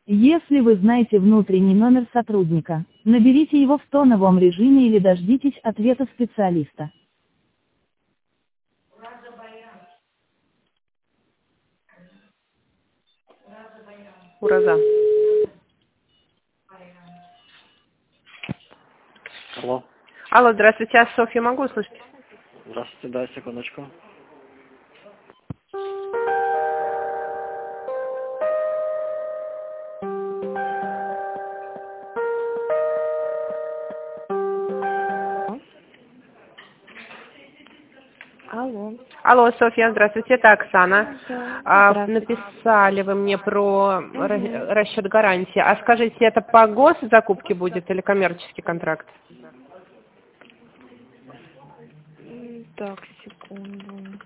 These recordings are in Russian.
Если вы знаете внутренний номер сотрудника, наберите его в тоновом режиме или дождитесь ответа специалиста. Ураза. Алло. Алло, здравствуйте, я Софью могу услышать? Здравствуйте, да, секундочку. Алло. Алло, Софья, здравствуйте, это Оксана. Да, здравствуйте. Написали вы мне про расчет гарантии. А скажите, это по госзакупке будет или коммерческий контракт? Так, секунду.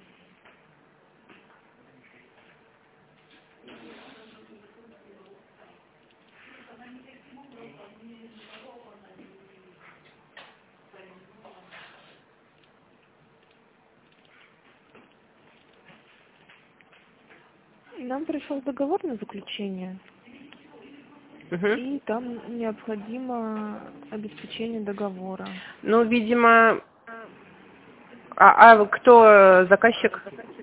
Нам пришел договор на заключение, Угу. и там необходимо обеспечение договора. Ну, видимо... А кто заказчик?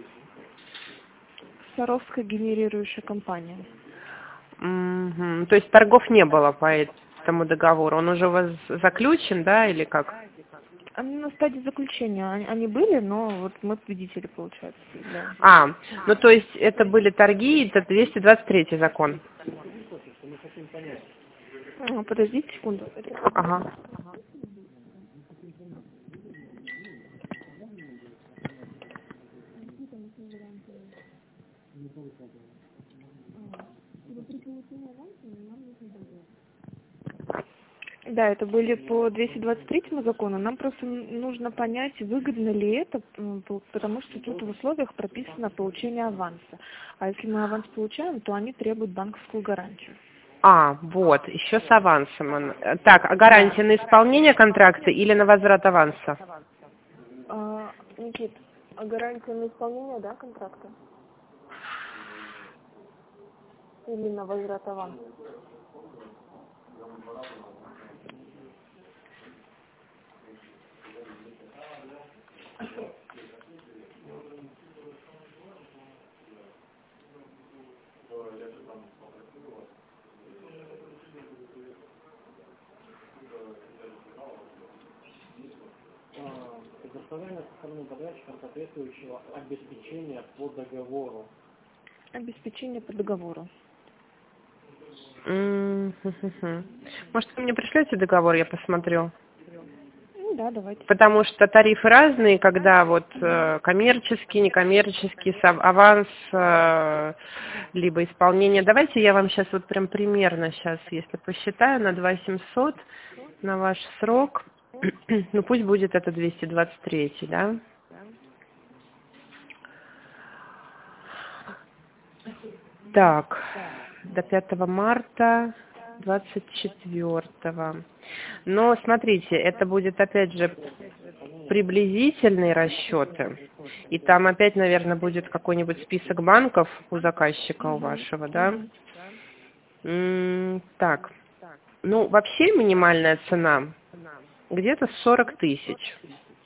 Саровская генерирующая компания. Мгм. То есть торгов не было по этому договору? Он уже у вас заключен, да, или как? Они на стадии заключения. Они были, но вот мы победители, получается. Да. Ну то есть это были торги, это 223 закон. Подождите секунду. Ага. Да, это были по 223 закону. Нам просто нужно понять, выгодно ли это, потому что тут в условиях прописано получение аванса. А если мы аванс получаем, то они требуют банковскую гарантию. Вот, еще с авансом. Так, а гарантия на исполнение контракта или на возврат аванса? Никит, а гарантия на исполнение, да, контракта? Или на возврат аванса? Предоставление со стороны подрядчика соответствующего обеспечения по договору. Обеспечение по договору. Может, вы мне пришлете договор, я посмотрю? Да, давайте. Потому что тарифы разные, когда вот коммерческий, некоммерческий, аванс, либо исполнение. Давайте я вам сейчас вот прям примерно сейчас, если посчитаю, на 2700 на ваш срок. Ну пусть будет это 223, да? Так, до 5 марта 24. Но смотрите, это будет опять же приблизительные расчеты. И там опять, наверное, будет какой-нибудь список банков у заказчика у вашего, да? Так, ну вообще минимальная цена где-то 40 тысяч.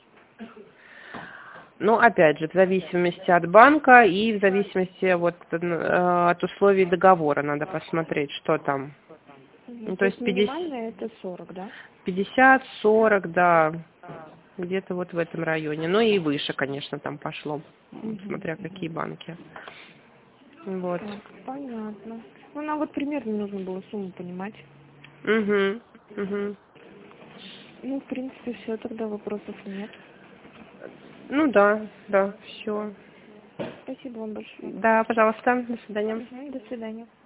Ну, опять же, в зависимости от банка и в зависимости вот от условий договора надо посмотреть, что там. Ну, то есть 50, минимальная это 40, да? 50, 40, да, где-то вот в этом районе. Ну и выше, конечно, там пошло, смотря какие банки. Вот. Так, понятно. Ну, нам вот примерно нужно было сумму понимать. Угу. Ну, в принципе, все, тогда вопросов нет. Ну да, все. Спасибо вам большое. Да, пожалуйста, до свидания. До свидания.